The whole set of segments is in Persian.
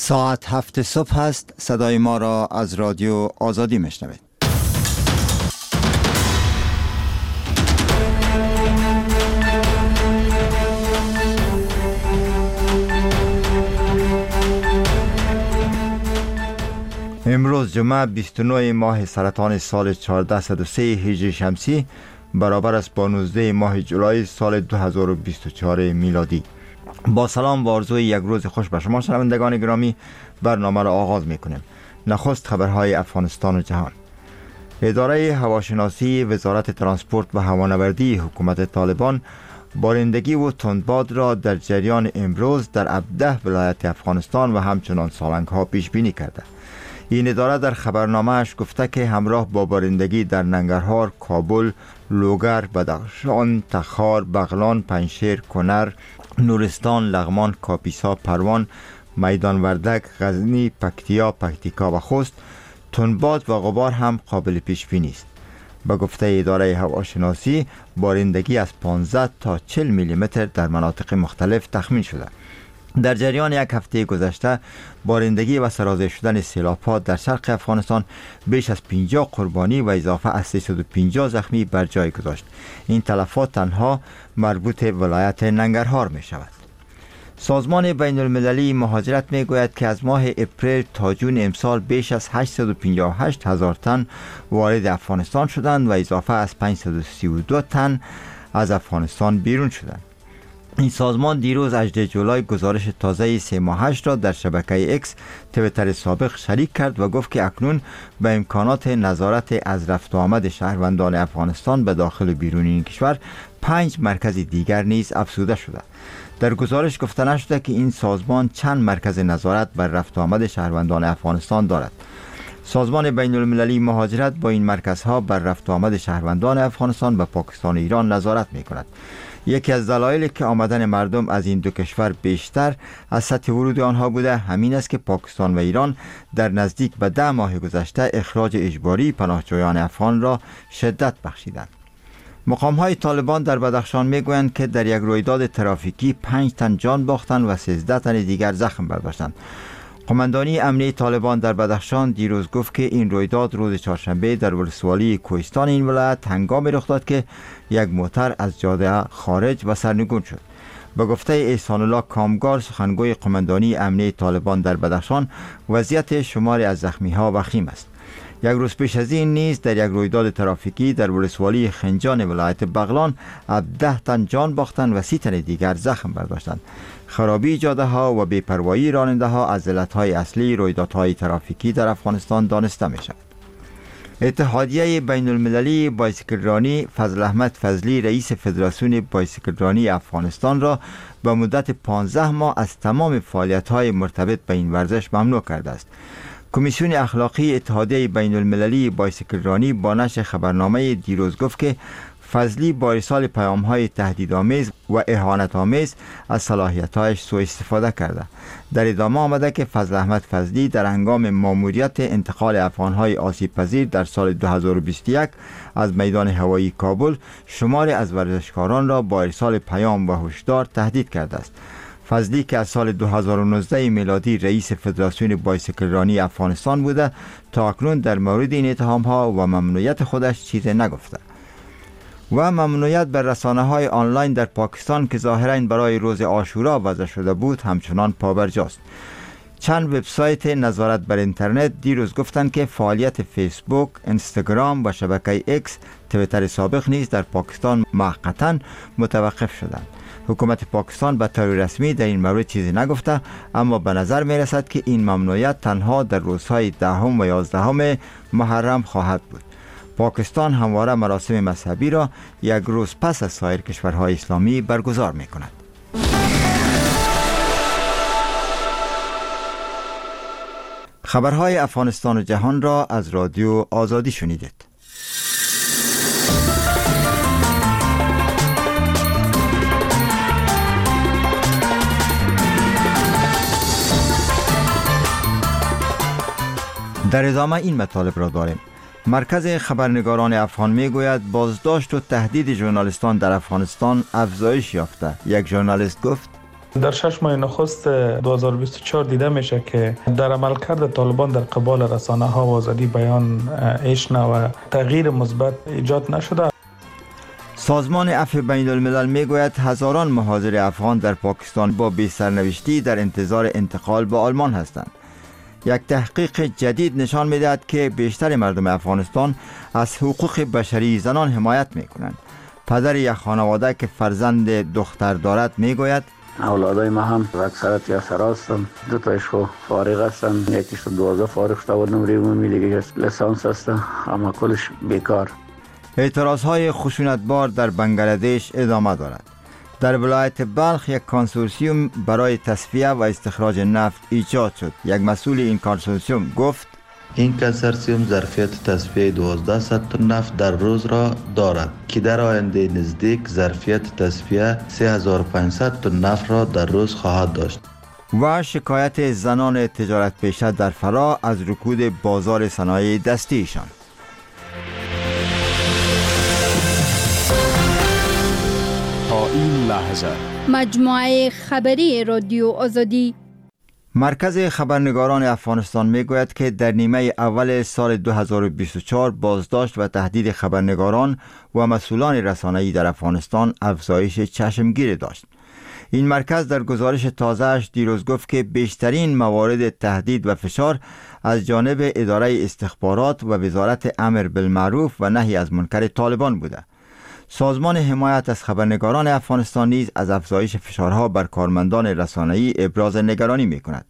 ساعت 7 صبح است. صدای ما را از رادیو آزادی میشنوید. امروز جمعه 29 ماه سرطان سال 1403 هجری شمسی برابر است با 19 ماه جولای سال 2024 میلادی. با سلام و آرزوی یک روز خوش به شما شنوندگان گرامی، برنامه را آغاز میکنیم. نخست خبرهای افغانستان و جهان. اداره هواشناسی وزارت ترانسپورت و هوانوردی حکومت طالبان بارندگی و تندباد را در جریان امروز در 17 ولایت افغانستان و همچنان سالنگ ها پیش بینی کرده. این اداره در خبرنامه‌اش گفته که همراه با بارندگی در ننگرهار، کابل، لوگر، بدخشان، تخار، بغلان، پنجشیر، کنر، نورستان، لغمان، کاپیسا، پروان، میدان وردک، غزنی، پکتیکا و خوست تندباد و غبار هم قابل پیش بینی است. به گفته اداره هواشناسی بارندگی از 15 تا 40 میلیمتر در مناطق مختلف تخمین شده. در جریان یک هفته گذشته بارندگی و سرازیر شدن سیلاب‌ها در شرق افغانستان بیش از 50 قربانی و اضافه از 350 زخمی بر جای گذاشت. این تلفات تنها مربوط ولایت ننگرهار می شود. سازمان بین المللی مهاجرت می گوید که از ماه اپریل تا جون امسال بیش از 858 هزار تن وارد افغانستان شدند و اضافه از 532 تن از افغانستان بیرون شدند. این سازمان دیروز 18 جولای گزارش تازه 3 ماهش را در شبکه اکس تویتر سابق شریک کرد و گفت که اکنون به امکانات نظارت از رفت و آمد شهروندان افغانستان به داخل و بیرون این کشور 5 مرکز دیگر نیز افزوده شده. در گزارش گفته نشده که این سازمان چند مرکز نظارت بر رفت و آمد شهروندان افغانستان دارد. سازمان بین المللی مهاجرت با این مرکزها بر رفت و آمد شهروندان افغانستان به پاکستان و ایران نظارت می کند. یکی از دلایلی که آمدن مردم از این دو کشور بیشتر از سطح ورود آنها بوده همین است که پاکستان و ایران در نزدیک به 10 ماه گذشته اخراج اجباری پناهجویان افغان را شدت بخشیدند. مقام‌های طالبان در بدخشان میگویند که در یک رویداد ترافیکی 5 تن جان باختند و 13 تن دیگر زخم برداشتند. قماندانی امنیه طالبان در بدخشان دیروز گفت که این رویداد روز چهارشنبه در ولسوالی کوهستان این ولایت هنگامی رخ داد که یک موتر از جاده خارج و سرنگون شد. به گفته احسان الله کامگار سخنگوی قماندانی امنیه طالبان در بدخشان، وضعیت شماری از زخمی‌ها وخیم است. یک روز پیش از این نیز در یک رویداد ترافیکی در ولسوالی خنجان ولایت بغلان 17 تن جان باختند و 30 تن دیگر زخم برداشتند. خرابی جاده ها و بی‌پروایی راننده ها از علتهای اصلی رویدادهای ترافیکی در افغانستان دانسته می شود. اتحادیه بین المللی بایسکل رانی فضل احمد فضلی رئیس فدراسیون بایسکل رانی افغانستان را به مدت 15 ماه از تمام فعالیت‌های مرتبط به این ورزش ممنوع کرده است. کمیسیون اخلاقی اتحادیه بین المللی بایسکل رانی با نشر خبرنامه دیروز گفت که فضلی با ارسال پیام‌های تهدیدآمیز و اهانت‌آمیز از صلاحیت‌هایش سوء استفاده کرده. در ادامه آمده که فضل احمد فضلی در هنگام ماموریت انتقال افغان‌های آسیب‌پذیر در سال 2021 از میدان هوایی کابل شماری از ورزشکاران را با ارسال پیام و هشدار تهدید کرده است. فضلی که از سال 2019 میلادی رئیس فدراسیون بایسکل رانی افغانستان بوده، تا اکنون در مورد این اتهام‌ها و ممنوعیت خودش چیزی نگفته. و ممنوعیت بر رسانه‌های آنلاین در پاکستان که ظاهراً برای روز عاشورا وضع شده بود همچنان پابرجاست. چند وبسایت نظارت بر اینترنت دیروز گفتند که فعالیت فیسبوک، اینستاگرام و شبکه اکس تویتر سابق نیز در پاکستان موقتاً متوقف شدند. حکومت پاکستان به طور رسمی در این مورد چیزی نگفته، اما به نظر می رسد که این ممنوعیت تنها در روزهای 10 و 11 محرم خواهد بود. پاکستان همواره مراسم مذهبی را یک روز پس از سایر کشورهای اسلامی برگزار می کند. خبرهای افغانستان و جهان را از رادیو آزادی شنیدید. در ادامه این مطالب را داریم. مرکز خبرنگاران افغان میگوید بازداشت و تهدید ژورنالیستان در افغانستان افزایش یافته. یک ژورنالیست گفت: در 6 ماه نخست 2024 دیده میشه که در عملکرد طالبان در قبال رسانه‌ها و آزادی بیان هیچ نوع تغییر مثبت ایجاد نشده. سازمان عفو بین الملل میگوید هزاران مهاجر افغان در پاکستان با بی سرنوشتی در انتظار انتقال به آلمان هستند. یک تحقیق جدید نشان میدهد که بیشتر مردم افغانستان از حقوق بشری زنان حمایت میکنند. پدر یک خانواده که فرزند دختر دارد میگوید اولادای ما هم اکثرت یا سراستن، دو تایش خو فارغ هستن، یکیش 12 فارغ شده و نمره عمومی دیگه لسانس هسته، اما کلش بیکار. اعتراضهای خشونتبار در بنگلادش ادامه دارد. در ولایت بلخ یک کنسورسیوم برای تصفیه و استخراج نفت ایجاد شد. یک مسئول این کنسورسیوم گفت این کنسورسیوم ظرفیت تصفیه 1200 تن نفت در روز را دارد که در آینده نزدیک ظرفیت تصفیه 3500 تن نفت را در روز خواهد داشت. و شکایت زنان تجارت پیشه در فرا از رکود بازار صنایع دستیشان. تا این لحظه مجموعه خبری رادیو آزادی. مرکز خبرنگاران افغانستان میگوید که در نیمه اول سال 2024 بازداشت و تهدید خبرنگاران و مسئولان رسانه‌ای در افغانستان افزایش چشمگیر داشت. این مرکز در گزارش تازه‌اش دیروز گفت که بیشترین موارد تهدید و فشار از جانب اداره استخبارات و وزارت امر بالمعروف و نهی از منکر طالبان بوده. سازمان حمایت از خبرنگاران افغانستان نیز از افزایش فشارها بر کارمندان رسانه‌ای ابراز نگرانی می‌کند.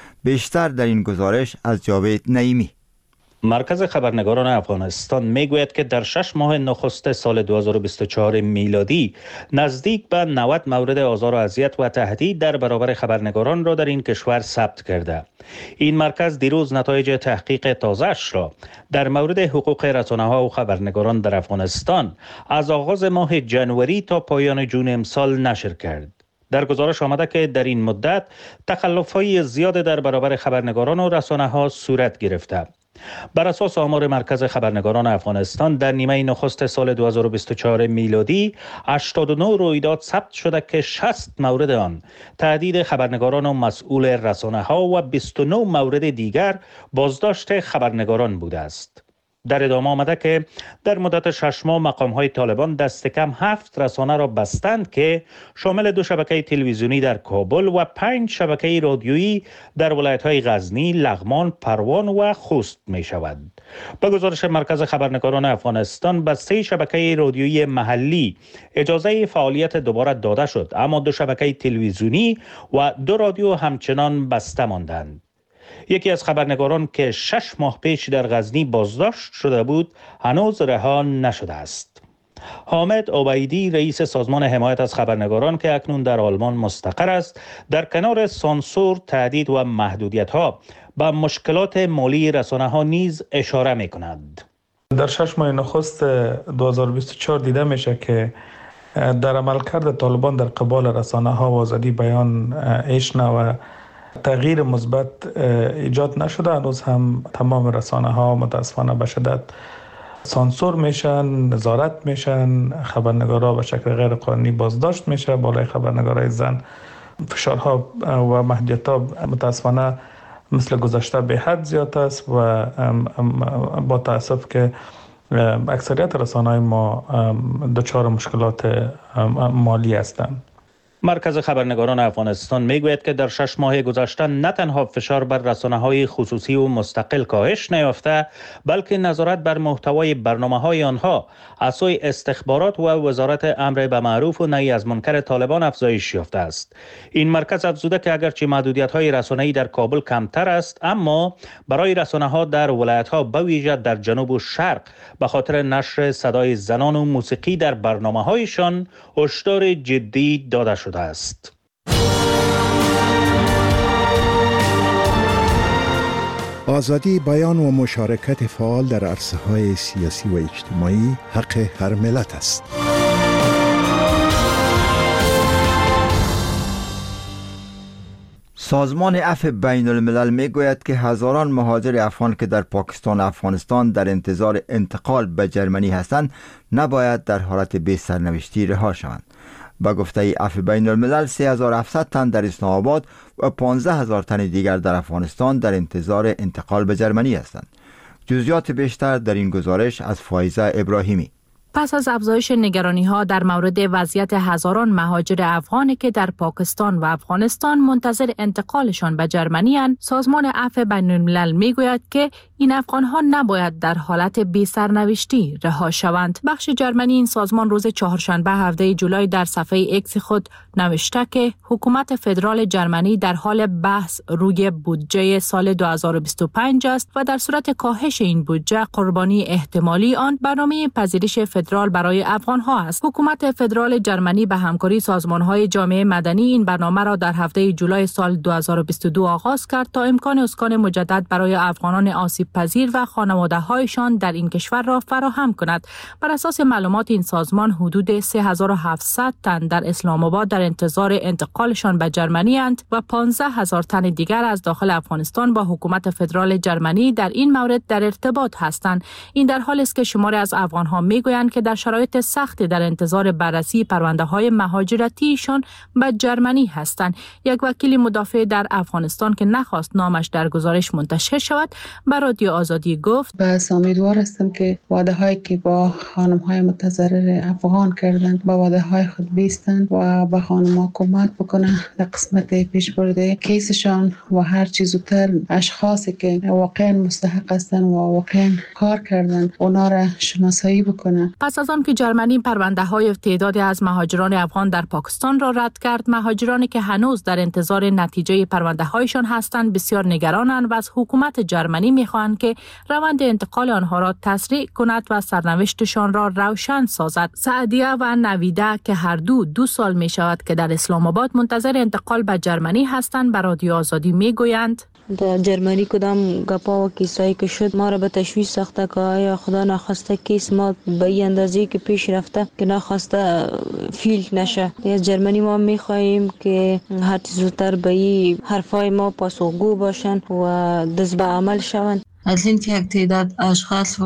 بیشتر در این گزارش از جاوید نعیمی. مرکز خبرنگاران افغانستان میگوید که در 6 ماه نخست سال 2024 میلادی نزدیک به 90 مورد آزار و اذیت و تهدید در برابر خبرنگاران را در این کشور ثبت کرده. این مرکز دیروز نتایج تحقیق تازه‌اش را در مورد حقوق رسانه‌ها و خبرنگاران در افغانستان از آغاز ماه جنوری تا پایان جون امسال نشر کرد. در گزارش آمده که در این مدت تخلف‌های زیاد در برابر خبرنگاران و رسانه‌ها صورت گرفته. بر اساس آمار مرکز خبرنگاران افغانستان در نیمه نخست سال 2024 میلادی 89 رویداد ثبت شده که 60 مورد آن تهدید خبرنگاران و مسئول رسانه‌ها و 29 مورد دیگر بازداشت خبرنگاران بوده است. در ادامه آمده که در مدت 6 ماه مقام‌های طالبان دست کم 7 رسانه را بستند که شامل 2 شبکه تلویزیونی در کابل و 5 شبکه رادیویی در ولایت‌های غزنی، لغمان، پروان و خوست می‌شود. به گزارش مرکز خبرنگاران افغانستان به 3 شبکه رادیویی محلی اجازه فعالیت دوباره داده شد، اما 2 شبکه تلویزیونی و 2 رادیو همچنان بسته ماندند. یکی از خبرنگاران که 6 ماه پیش در غزنی بازداشت شده بود هنوز رها نشده است. حامد عبیدی رئیس سازمان حمایت از خبرنگاران که اکنون در آلمان مستقر است در کنار سانسور، تهدید و محدودیت‌ها به مشکلات مالی رسانه‌ها نیز اشاره می‌کند. در 6 ماه نخست 2024 دیده میشه که در عملکرد طالبان در قبال رسانه‌ها و آزادی بیان هیچ نوع تغییر مثبت ایجاد نشده. هنوز هم تمام رسانه‌ها متاسفانه به شدت سانسور میشن، نظارت میشن، خبرنگارا به شکل غیر قانونی بازداشت میشه. بالای خبرنگارای زن فشارها و محدودیت‌ها متاسفانه مثل گذشته به حد زیاد است و با تأسف که اکثریت رسانه‌های ما دچار مشکلات مالی هستند. مرکز خبرنگاران افغانستان میگوید که در 6 ماه گذشته نه تنها فشار بر رسانه‌های خصوصی و مستقل کاهش نیافته، بلکه نظارت بر محتوای برنامه‌های آنها از سوی استخبارات و وزارت امر به معروف و نهی از منکر طالبان افزایش یافته است. این مرکز افزوده که اگرچه محدودیت‌های رسانه‌ای در کابل کمتر است، اما برای رسانه‌ها در ولایت‌ها به ویژه در جنوب و شرق به خاطر نشر صدای زنان و موسیقی در برنامه‌هایشان هشدار جدی داده شده است. آزادی بیان و مشارکت فعال در عرصه‌های سیاسی و اجتماعی حق هر ملت است. سازمان عفو بین الملل می گوید که هزاران مهاجر افغان که در پاکستان و افغانستان در انتظار انتقال به جرمنی هستند نباید در حالت بی سرنوشتی رها شوند. به گفته عفو بین الملل 3700 تن در اسلام آباد و 15000 تن دیگر در افغانستان در انتظار انتقال به جرمنی هستند. جزئیات بیشتر در این گزارش از فایزه ابراهیمی. پس از افزایش نگرانی‌ها در مورد وضعیت هزاران مهاجر افغانی که در پاکستان و افغانستان منتظر انتقالشان به جرمنی اند، سازمان عفو بین الملل میگوید که این افغان‌ها نباید در حالت بی سرنوشتی رها شوند. بخش جرمنی این سازمان روز چهارشنبه 17 جولای در صفحه ایکس خود نوشته که حکومت فدرال جرمنی در حال بحث روی بودجه سال 2025 است و در صورت کاهش این بودجه قربانی احتمالی آن برنامه پذیرش فدرال برای افغان‌ها است. حکومت فدرال جرمنی به همکاری سازمان‌های جامعه مدنی این برنامه را در هفته جولای سال 2022 آغاز کرد تا امکان اسکان مجدد برای افغانان آسیب پذیر و خانواده‌هایشان در این کشور را فراهم کند. بر اساس معلومات این سازمان حدود 3700 تن در اسلام آباد در انتظار انتقالشان به جرمنی اند و 15000 تن دیگر از داخل افغانستان با حکومت فدرال جرمنی در این مورد در ارتباط هستند. این در حالی است که شماری از افغان‌ها میگویند که در شرایط سختی در انتظار بررسی پرونده‌های مهاجرتیشان به جرمنی هستند. یک وکیل مدافع در افغانستان که نخواست نامش در گزارش منتشر شود به رادیو آزادی گفت: بس امیدوار هستم که وعده‌هایی که با خانم‌های متضرر افغان کردند با وعده‌های خود بیستند و به خانم‌ها کمک بکنند در قسمت پیشبرد کیسشان و هر چیز زودتر اشخاصی که واقعا مستحق هستند و واقعا کار کردند اونا را شناسایی بکنند. پس از آن که جرمنی پرونده‌های تعدادی از مهاجران افغان در پاکستان را رد کرد، مهاجرانی که هنوز در انتظار نتیجه پرونده‌هایشان هستند بسیار نگرانند و از حکومت جرمنی می‌خواهند که روند انتقال آنها را تسریع کند و سرنوشتشان را روشن سازد. سعدیه و نویده که هر دو سال می‌شود که در اسلام آباد منتظر انتقال به جرمنی هستند به رادیو آزادی می‌گویند: در جرمنی کدام گپا و کیسایی که شد ما را به تشویش ساخته که آیا خدا نخواسته کیس ما به این اندازه‌ای که پیش رفته که نخواسته فیل نشه. از جرمنی ما می‌خواهیم که هر چیز زودتر به این حرفای ما پاسخگو باشن و دست به عمل شوند. از این که یک تعداد اشخاص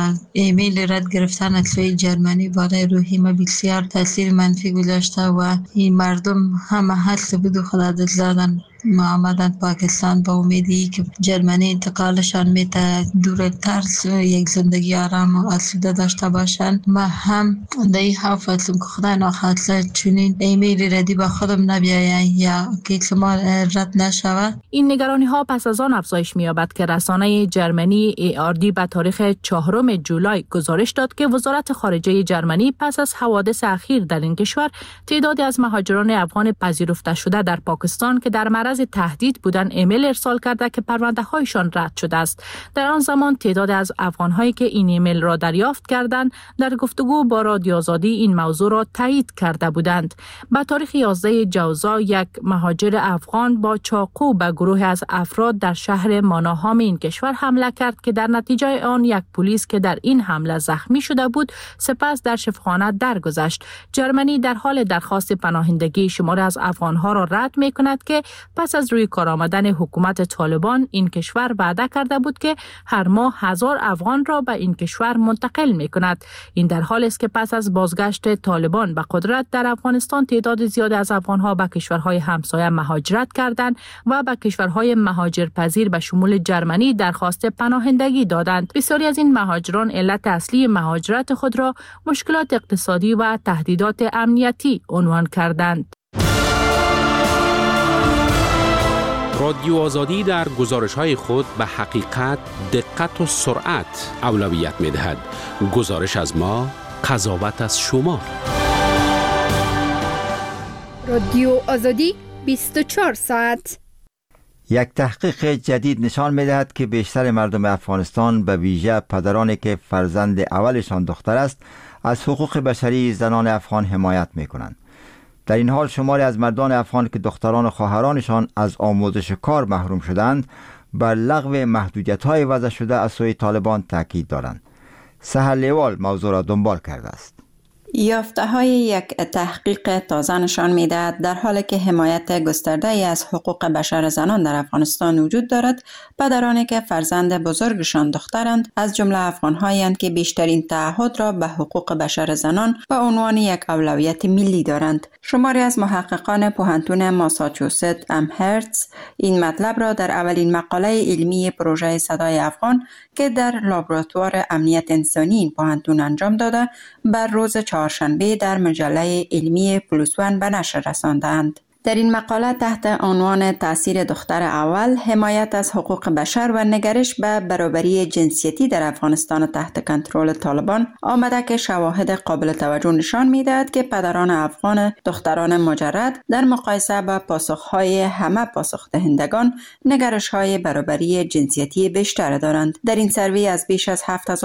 ایمیل رد گرفتن از سوی جرمنی بالای روحی ما بسیار تاثیر منفی گذاشته و این مردم همه حس بود و خدا دست دادن ما آمدن پاکستان با امیدی که جرمنی انتقالشان میته دورتر یک زندگی آرام و آسوده داشته باشن. ما هم در این خوف هستم که خدا نخواسته چنین ایمیل ردی با خودم نبیاین یا که ما رد نشود. این نگرانی ها پس از آن افزایش می‌یابد که رسانه جرمنی ARD به تاریخ 4 جولای گزارش داد که وزارت خارجه جرمنی پس از حوادث اخیر در این کشور تعدادی از مهاجران افغان پذیرفته شده در پاکستان که در معرض تهدید بودن ایمیل ارسال کرده که پرونده هایشان رد شده است. در آن زمان تعداد از افغان هایی که این ایمیل را دریافت کردند در گفتگو با رادیو آزادی این موضوع را تایید کرده بودند. به تاریخ 11 جوزا یک مهاجر افغان با چاقو به گروه از افراد در شهر ماناهام این کشور حمله کرد که در نتیجه آن یک پلیس که در این حمله زخمی شده بود سپس در شفاخانه درگذشت. جرمنی در حال درخواست پناهندگی شماری از افغان ها را رد می کند که پس از روی کار آمدن حکومت طالبان این کشور وعده کرده بود که هر ماه 1000 افغان را به این کشور منتقل می کند. این در حالی است که پس از بازگشت طالبان به قدرت در افغانستان تعداد زیادی از افغان ها به کشورهای همسایه مهاجرت کردند و به کشورهای مهاجرپذیر به شمول جرمنی درخواست پناهندگی دادند. بسیاری از این مهاجران علت اصلی مهاجرت خود را مشکلات اقتصادی و تهدیدات امنیتی عنوان کردند. رادیو آزادی در گزارش‌های خود به حقیقت، دقت و سرعت اولویت می‌دهد. گزارش از ما، قضاوت از شما. رادیو آزادی 24 ساعت. یک تحقیق جدید نشان می‌دهد که بیشتر مردم افغانستان به ویژه پدرانی که فرزند اولشان دختر است از حقوق بشری زنان افغان حمایت می‌کنند. در این حال شماری از مردان افغان که دختران و خواهرانشان از آموزش کار محروم شدند بر لغو محدودیت‌های وضع شده از سوی طالبان تاکید دارند. سحر لیوال موضوع را دنبال کرده است. یافته‌های یک تحقیق تازه نشان می‌دهد در حالی که حمایت گسترده‌ای از حقوق بشر زنان در افغانستان وجود دارد، پدرانی که فرزند بزرگشان دخترند از جمله افغان‌هایند که بیشترین تعهد را به حقوق بشر زنان به عنوان یک اولویت ملی دارند. شماری از محققان پوهنتون ماساچوست امهرتز این مطلب را در اولین مقاله علمی پروژه صدای افغان که در لابراتوار امنیت انسانی این پوهنتون انجام داده بر روز چهارشنبه در مجله علمی پلوس-1 به نشر رساندند. در این مقاله تحت عنوان تأثیر دختر اول، حمایت از حقوق بشر و نگرش به برابری جنسیتی در افغانستان تحت کنترل طالبان آمده که شواهد قابل توجه نشان می‌دهد که پدران افغان دختران مجرد در مقایسه با پاسخ‌های همه پاسخ دهندگان نگرش‌های برابری جنسیتی بیشتر دارند. در این سروی از بیش از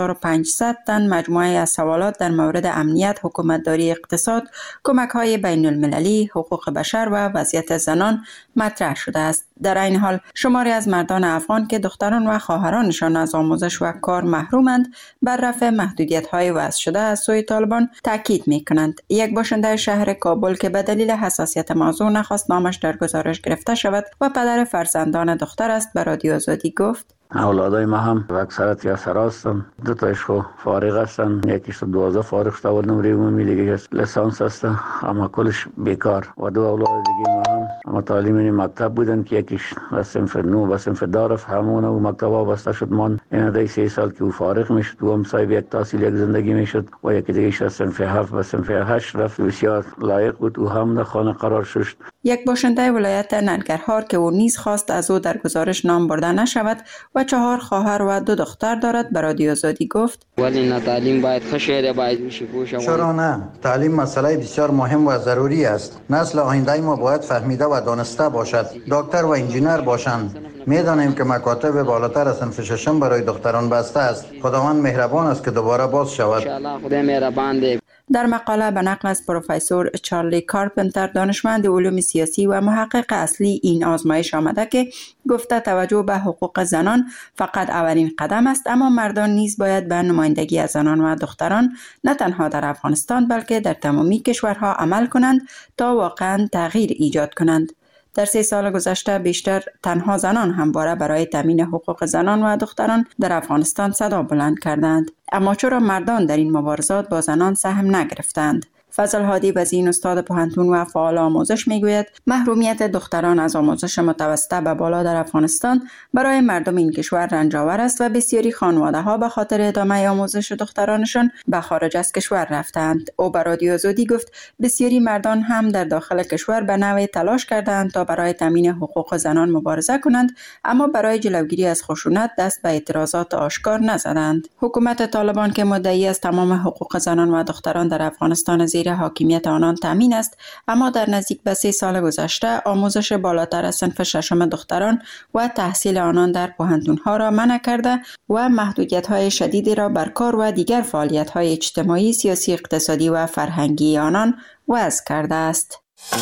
7500 تن مجموعه از سوالات در مورد امنیت، حکومتداری، اقتصاد، کمک‌های بین‌المللی، حقوق بشر و وضعیت زنان مطرح شده است. در این حال شماری از مردان افغان که دختران و خواهرانشان از آموزش و کار محرومند بر رفع محدودیت‌های وضع شده از سوی طالبان تاکید می‌کنند. یک باشنده شهر کابل که به دلیل حساسیت موضوع نخواست نامش در گزارش گرفته شود و پدر فرزندان دختر است به رادیو آزادی گفت: اولادای ما هم اکثرت یا سراستن، دو تایش خو فارغ هستن، یکیش تو 12 فارغ شده و نمره عمومی دیگه لیسانس هست، اما کلش بیکار. و دو اولاد دیگه ما هم اما تعلیمی مکتب بودن که یکیش صنف 9 و صنف 10 رفت، همون و مکتب وابسته شد. من این دیگه 3 سال که او فارغ میشد و هم صاحب یک تحصیل یک زندگی میشد و یکی دیگه صنف 7 و صنف 8 رفت. بسیار لایق بود و هم در خانه قرار شد. یک باشنده ولایت ننگرهار که او نیز خواست از او در گزارش نام برده نشود و 4 خواهر و 2 دختر دارد به رادیو آزادی گفت: ولی نه تعلیم باید خشیره باید میشه پوشه. چرا نه؟ تعلیم مسئله بسیار مهم و ضروری است. نسل آینده ما باید فهمیده و دانسته باشد. دکتر و انجینر باشند. میدانیم که مکاتب بالاتر از صنف 6 برای دختران بسته است. خداوند مهربان است که دوباره باز شود. ان شاء الله خدا مهربان دی. در مقاله به نقل از پروفسور چارلی کارپنتر دانشمند علوم سیاسی و محقق اصلی این آزمایش آمده که گفته توجه به حقوق زنان فقط اولین قدم است، اما مردان نیز باید به نمایندگی از زنان و دختران نه تنها در افغانستان بلکه در تمامی کشورها عمل کنند تا واقعا تغییر ایجاد کنند. در 3 سال گذشته بیشتر تنها زنان همواره برای تامین حقوق زنان و دختران در افغانستان صدا بلند کردند. اما چرا مردان در این مبارزات با زنان سهم نگرفتند؟ فضل هادی وزین استاد پوهنتون و فعال آموزش میگوید محرومیت دختران از آموزش متوسطه به بالا در افغانستان برای مردم این کشور رنج‌آور است و بسیاری خانواده‌ها به خاطر ادامه آموزش دخترانشان به خارج از کشور رفتند. او به رادیو آزادی گفت بسیاری مردان هم در داخل کشور به نوعی تلاش کردند تا برای تامین حقوق زنان مبارزه کنند، اما برای جلوگیری از خشونت دست به اعتراضات آشکار نزدند. حکومت طالبان که مدعی است تمام حقوق زنان و دختران در افغانستان زیر حاکمیت آنان تامین است، اما در نزدیک به 3 سال گذشته آموزش بالاتر از صنف 6 دختران و تحصیل آنان در پوهنتون‌ها را منع کرده و محدودیت‌های شدیدی را بر کار و دیگر فعالیت‌های اجتماعی، سیاسی، اقتصادی و فرهنگی آنان وضع کرده است.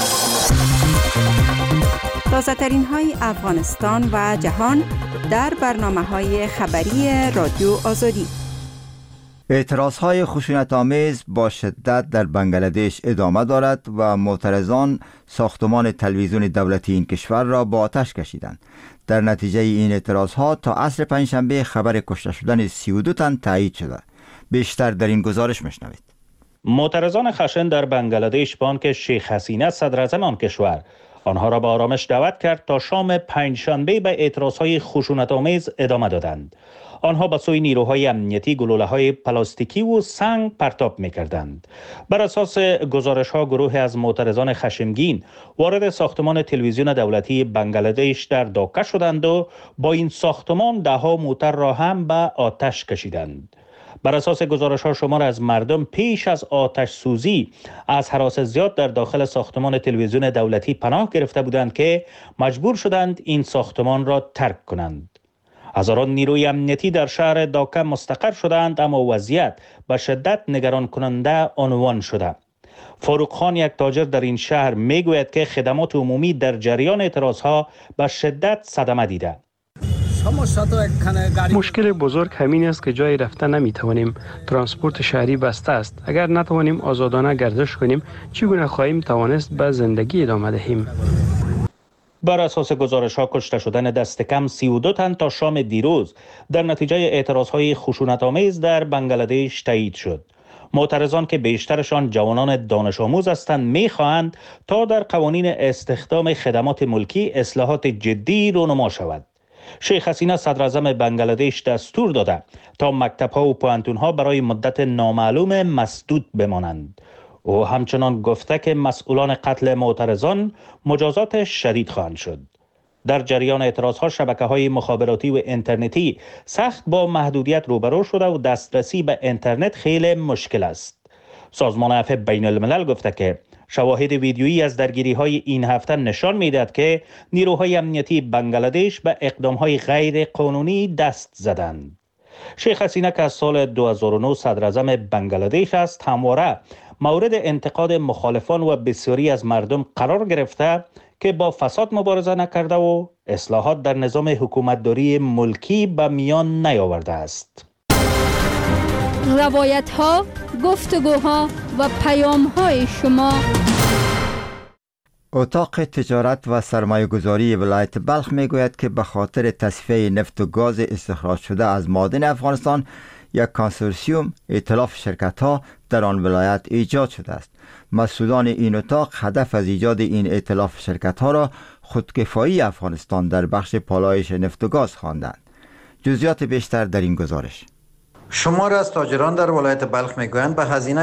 تازه‌ترین های افغانستان و جهان در برنامه‌های خبری رادیو آزادی. اعتراضهای خشونت‌آمیز با شدت در بنگلادش ادامه دارد و معترضان ساختمان تلویزیون دولتی این کشور را با آتش کشیدند. در نتیجه این اعتراضها تا عصر پنجشنبه خبر کشته شدن 32 تن تایید شده. بیشتر در این گزارش میشنوید. معترضان خشن در بنگلادش بانک شیخ حسینه صدراعظم آن کشور آنها را به آرامش دعوت کرد تا شام پنجشنبه به اعتراضهای خشونت‌آمیز ادامه دادند. آنها به سوی نیروهای امنیتی گلوله‌های پلاستیکی و سنگ پرتاب می‌کردند. بر اساس گزارش‌ها گروه از معترضان خشمگین وارد ساختمان تلویزیون دولتی بنگلادش در داکا شدند و با این ساختمان ده‌ها موتر را هم به آتش کشیدند. بر اساس گزارش‌ها شمار از مردم پیش از آتش سوزی از هراس زیاد در داخل ساختمان تلویزیون دولتی پناه گرفته بودند که مجبور شدند این ساختمان را ترک کنند. هزاران نیروی امنیتی در شهر داکا مستقر شدند، اما وضعیت به شدت نگران کننده عنوان شده. فاروق خان، یک تاجر در این شهر، میگوید که خدمات عمومی در جریان اعتراضها به شدت صدمه دیده. مشکل بزرگ همین است که جای رفتن نمیتوانیم. ترانسپورت شهری بسته است. اگر نتوانیم آزادانه گردش کنیم چگونه خواهیم توانست به زندگی ادامه دهیم؟ بر اساس گزارش ها کشته شدن دست کم 32 تن تا شام دیروز در نتیجه اعتراض های خشونت‌آمیز در بنگلادش تایید شد. معترضان که بیشترشان جوانان دانش آموز هستند می‌خواهند تا در قوانین استخدام خدمات ملکی اصلاحات جدی رونما شود. شیخ حسینه صدر اعظم بنگلادش دستور داده تا مکتب‌ها و پوهنتون‌ها برای مدت نامعلوم مسدود بمانند. او همچنان گفته که مسئولان قتل معترضان مجازات شدید خواهند شد. در جریان اعتراضها شبکه‌های مخابراتی و اینترنتی سخت با محدودیت روبرو شده و دسترسی به اینترنت خیلی مشکل است. سازمان عفو بین الملل گفته که شواهد ویدیویی از درگیری‌های این هفته نشان می‌دهد که نیروهای امنیتی بنگلادش به اقدام‌های غیر قانونی دست زدند. شیخ حسینه که از سال 2009 صدر اعظم بنگلادش است همواره مورد انتقاد مخالفان و بسیاری از مردم قرار گرفته که با فساد مبارزه نکرده و اصلاحات در نظام حکومتداری ملکی به میان نیاورده است. روایت ها، گفتگوها و پیام های شما. اتاق تجارت و سرمایه گذاری ولایت بلخ می گوید که به خاطر تصفیه نفت و گاز استخراج شده از معادن افغانستان یک کانسورسیوم ائتلاف شرکت ها در آن ولایت ایجاد شده است. مسئولان این اتاق هدف از ایجاد این ائتلاف شرکت ها را خودکفایی افغانستان در بخش پالایش نفت و گاز خواندند. جزئیات بیشتر در این گزارش. شمار از تاجران در ولایت بلخ میگویند به هزینه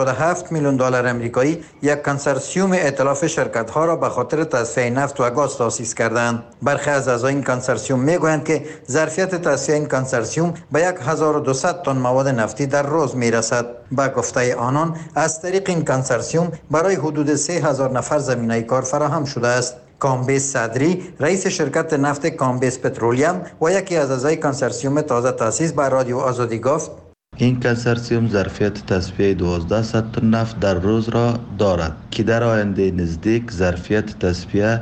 87 میلیون دلار آمریکایی یک کنسورسیوم ائتلاف شرکت ها را به خاطر تصفیه نفت و گاز تأسیس کردند. برخی از اعضای این کنسورسیوم میگویند که ظرفیت تصفیه این کنسورسیوم به 1200 تن مواد نفتی در روز میرسد. با گفته آنان از طریق این کنسورسیوم برای حدود 3000 نفر زمینه کار فراهم شده است. کامبیس صدری رئیس شرکت نفت کامبیس پترولیم و یکی از اعضای کنسورسیوم تازه تأسیس به رادیو آزادی گفت این کنسورسیوم ظرفیت تصفیه 1200 تن نفت در روز را دارد که در آینده نزدیک ظرفیت تصفیه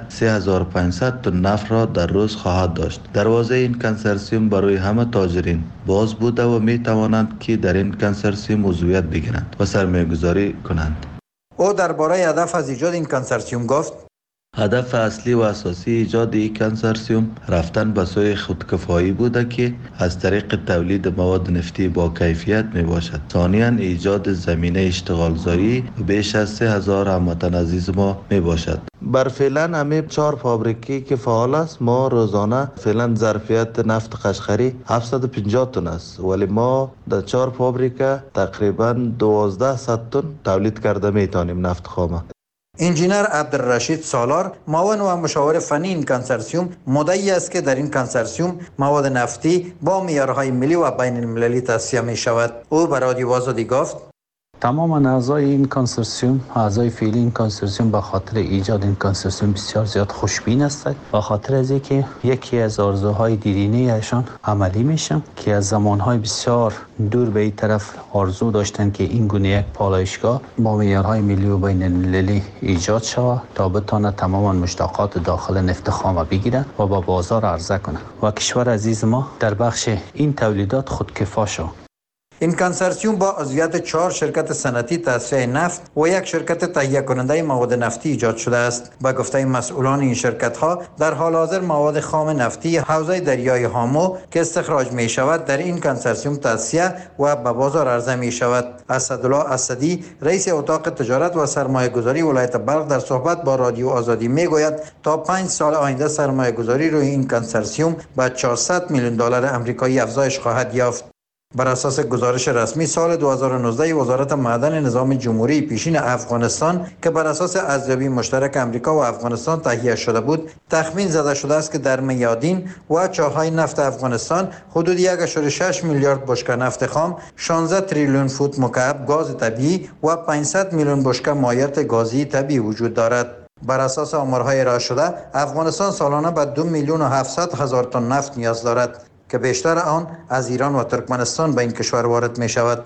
3500 تن نفت را در روز خواهد داشت. دروازه این کنسورسیوم برای همه تاجرین باز بوده و می توانند که در این کنسورسیوم عضویت بگیرند و سرمایه گذاری کنند. او درباره هدف از ایجاد این کنسورسیوم گفت هدف اصلی و اساسی ایجاد این کنسورسیوم رفتن به سوی خودکفایی بوده که از طریق تولید مواد نفتی با کیفیت می باشد. ثانیاً ایجاد زمینه اشتغالزایی بیش از 3000 هموطن عزیز ما می باشد. بر فعلا همه 4 فابریکی که فعال است ما روزانه فعلا ظرفیت نفت قشقری 750 تن است ولی ما در 4 فابریکه تقریبا 1200 تن تولید کرده می توانیم نفت خام. انجینر عبدالرشید سالار معاون و مشاور فنی این کنسورسیوم مدعی است که در این کنسورسیوم مواد نفتی با معیارهای ملی و بین المللی تصفیه می شود. او به رادیو آزادی گفت تمام اعضای این کنسورسیوم، اعضای فعلی این کنسورسیوم به خاطر ایجاد این کنسورسیوم بسیار زیاد خوشبین هستند. به خاطر از اینکه یکی از آرزوهای دیرینه ایشان عملی میشه که از زمانهای بسیار دور به این طرف آرزو داشتن که این گونه یک پالایشگاه با معیارهای ملی و بین المللی ایجاد شود تا بتونه تمام مشتقات داخل نفت خام بگیره و با بازار عرضه کنه و کشور عزیز ما در بخش این تولیدات خودکفا شود. این کنسورسیوم با عضویت 4 شرکت صنعتی تصفیه نفت و یک شرکت تهیه کننده مواد نفتی ایجاد شده است. با گفته مسئولان این شرکت ها در حال حاضر مواد خام نفتی حوزه دریای هامو که استخراج می شود در این کنسورسیوم تصفیه و به بازار عرضه می شود. اسدالله اسدی رئیس اتاق تجارت و سرمایه گذاری ولایت بلخ در صحبت با رادیو آزادی می گوید تا 5 سال آینده سرمایه گذاری روی این کنسورسیوم به 400 میلیون دلار آمریکایی افزایش خواهد یافت. بر اساس گزارش رسمی سال 2019 وزارت معدن نظام جمهوری پیشین افغانستان که بر اساس ارزیابی مشترک امریکا و افغانستان تهیه شده بود، تخمین زده شده است که در میادین و چاهای نفت افغانستان حدود 1.6 میلیارد بشکه نفت خام، 16 تریلیون فوت مکعب گاز طبیعی و 500 میلیون بشکه مایعات گازی طبیعی وجود دارد. بر اساس آمارهای ارائه شده، افغانستان سالانه به 2,700,000 تن نفت نیاز دارد که بیشتر آن از ایران و ترکمنستان به این کشور وارد می شود.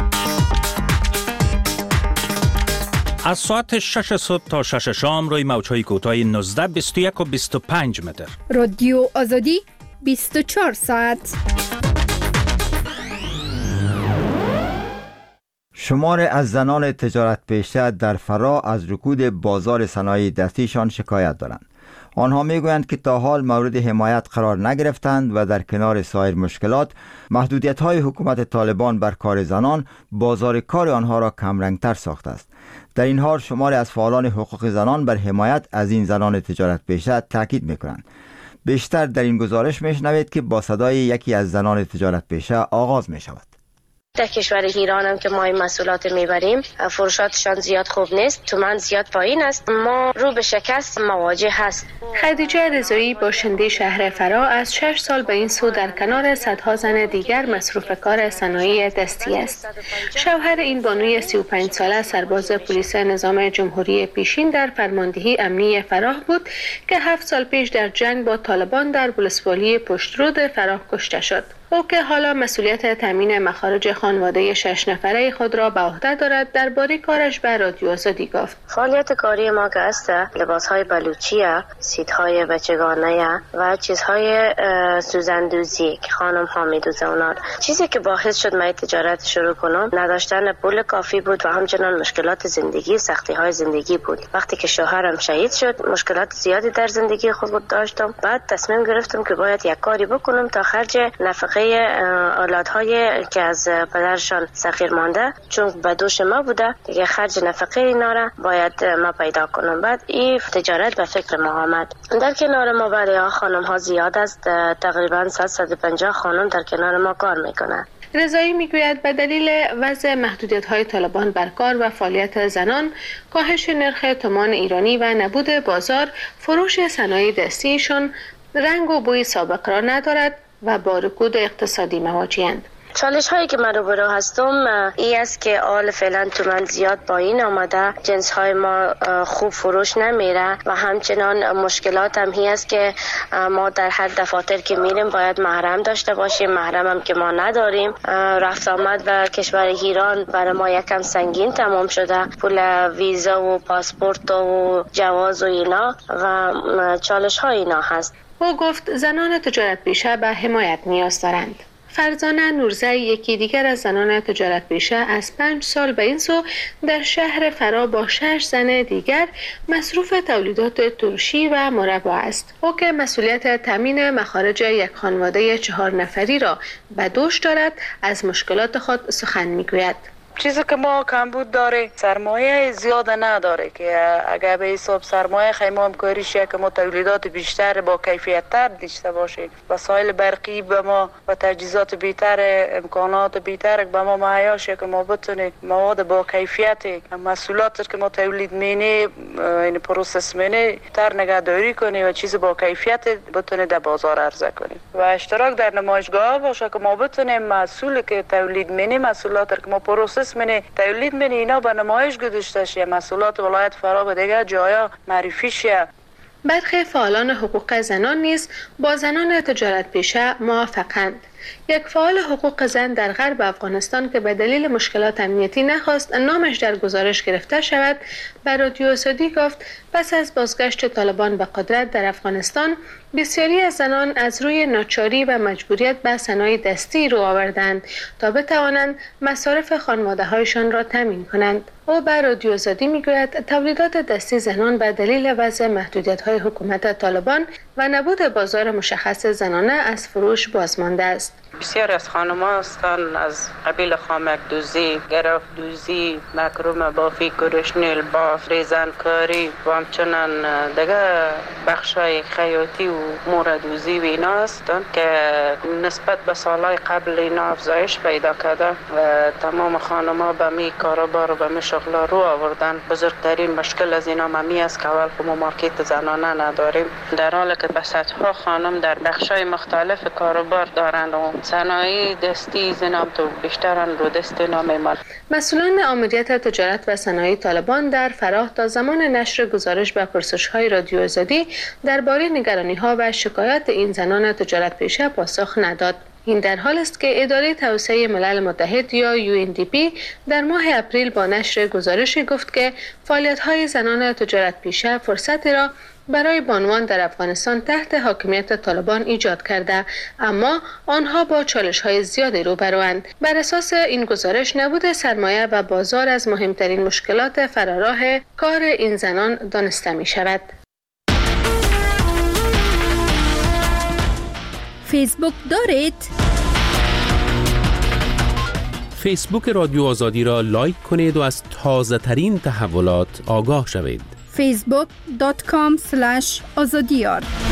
از ساعت 6 صبح تا 6 شام روی موج‌های کوتاه 19، 21 و 25 متر. رادیو آزادی 24 ساعت. شمار از زنان تجارت پیشه در فرا از رکود بازار صنایع دستیشان شکایت دارند. آنها میگویند که تا حال مورد حمایت قرار نگرفتند و در کنار سایر مشکلات، محدودیت‌های حکومت طالبان بر کار زنان بازار کار آنها را کمرنگتر ساخته است. در این حال شماری از فعالان حقوق زنان بر حمایت از این زنان تجارت پیشه تاکید می‌کنند. بیشتر در این گزارش میشنوید که با صدای یکی از زنان تجارت پیشه آغاز می‌شود. در کشور ایران هم که ما این مسئولات میبریم، فروشاتشان زیاد خوب نیست، تومان زیاد پایین است، ما رو به شکست مواجه هست. خدیجه رضایی باشنده شهر فرا از 6 سال به این سو در کنار صدها زن دیگر مصروف کار صنایع دستی است. شوهر این بانوی 35 ساله سرباز پلیس نظام جمهوری پیشین در فرماندهی امنی فراه بود که 7 سال پیش در جنگ با طالبان در ولسوالی پشترود فراه کشته شد. او که حالا مسئولیت تامین مخارج خانواده 6 نفره خود را به عهده دارد، درباره کارش به رادیو آزادی گفت. فعالیت کاری ما که است لباس‌های بلوچی، سیدهای بچگانه و چیزهای سوزندوزی که خانم‌ها می‌دوزند. چیزی که باعث شد من تجارت شروع کنم نداشتن پول کافی بود و همچنان مشکلات زندگی، سختی‌های زندگی بود. وقتی که شوهرم شهید شد، مشکلات زیادی در زندگی خود داشتم. بعد تصمیم گرفتم که باید یک کاری بکنم تا خرج نفقه اولادهای که از پدرشان صغیر مانده، چون به دوش ما بوده دیگه، خرج نفقه اینا را باید ما پیدا کنم. بعد این تجارت به فکر ما آمد. در کنار ما برای خانم ها زیاد است، تقریبا 150 خانم در کنار ما کار میکنند. رضایی میگوید به دلیل وضع محدودیت‌های طالبان بر کار و فعالیت زنان، کاهش نرخ تومان ایرانی و نبود بازار، فروش صنایع دستیشان رنگ و بوی سابق را ندارد و با رکود اقتصادی مواجه‌اند. چالش هایی که من روبرو هستم این است که آل فعلا تومان زیاد پایین آمده، جنس های ما خوب فروش نمیره و همچنان مشکلات هم هی است که ما در هر دفاتر که میریم باید محرم داشته باشیم، محرم هم که ما نداریم. رفت آمد به کشور ایران برای ما یکم سنگین تمام شده، پول ویزا و پاسپورت و جواز و اینا و چالش های اینا هست. او گفت زنان تجارت پیشه به حمایت نیاز دارند. فرزانه نورزی یکی دیگر از زنان تجارت پیشه از 5 سال به این سو در شهر فرا با 6 زن دیگر مصروف تولیدات ترشی و مربا است. او که مسئولیت تامین مخارج یک خانواده 4 نفری را به دوش دارد، از مشکلات خود سخن میگوید. چیزی که ما کمبود داره سرمایه زیاد نداره که اگر به حساب سرمایه خیمام کاریش که ما تولیدات بیشتر با کیفیت تر داشته باشیم، وسایل برقی به ما و تجهیزات بیشتر، امکانات بیشتر به ما مهیا شه که ما بتونیم مواد با کیفیت محصولات که ما تولید مینه این پروسس مینه تر نگهداری کنیم و چیز با کیفیت بتونه در بازار عرضه کنیم و اشتراک در نمایشگاه باشه که ما بتونیم محصولی که تولید مینه، محصولات که ما پروسس تولید منی اینا به نمایش گذاشته شه، مسئولات ولایت فرا به دیگر جایا معرفی شه. برخی فعالان حقوق زنان نیز با زنان تجارت پیشه موافقند. یک فعال حقوق زن در غرب افغانستان که به دلیل مشکلات امنیتی نخواست نامش در گزارش گرفته شود، به رادیو آزادی گفت پس از بازگشت طالبان به قدرت در افغانستان، بسیاری از زنان از روی ناچاری و مجبوریت به صنایع دستی رو آوردند تا بتوانند مصارف خانواده‌هایشان را تامین کنند. او به رادیو آزادی میگوید تولیدات دستی زنان به دلیل وضع محدودیت‌های حکومت طالبان و نبود بازار مشخص زنانه از فروش بازمانده است. بسیار از خانم‌ها هستند از قبیل خامک دوزی، گرفت دوزی، مکروم بافی، کرشنیل باف، ریزنکاری و همچنان دیگه بخشای خیاطی و مور دوزی و اینا هستند که نسبت به سالهای قبل اینا افزایش پیدا کرده و تمام خانم‌ها به می کاروبار و به می شغل رو آوردن. بزرگترین مشکل از اینا ممی است که اول ما مارکت زنانه نداریم، در حالی که به صدها خانم در بخشای مختلف کاروبار دارند و صنایع دستی زنام تو بیشترن رو دست نامیمال. مسئولان آمریت تجارت و صنایع طالبان در فراه تا زمان نشر گزارش به پرسش‌های رادیو آزادی درباره نگرانی‌ها و شکایات این زنان تجارت پیشه پاسخ نداد. این در حال است که اداره توسعه ملل متحد یا UNDP در ماه اپریل با نشر گزارشی گفت که فعالیت‌های زنان تجارت پیشه فرصتی را برای بانوان در افغانستان تحت حاکمیت طالبان ایجاد کرده، اما آنها با چالش‌های زیادی روبروند. بر اساس این گزارش نبود سرمایه و بازار از مهمترین مشکلات فراراه کار این زنان دانسته می شود. فیسبوک دارید؟ فیسبوک رادیو آزادی را لایک کنید و از تازه ترین تحولات آگاه شوید. facebook.com/azadiyar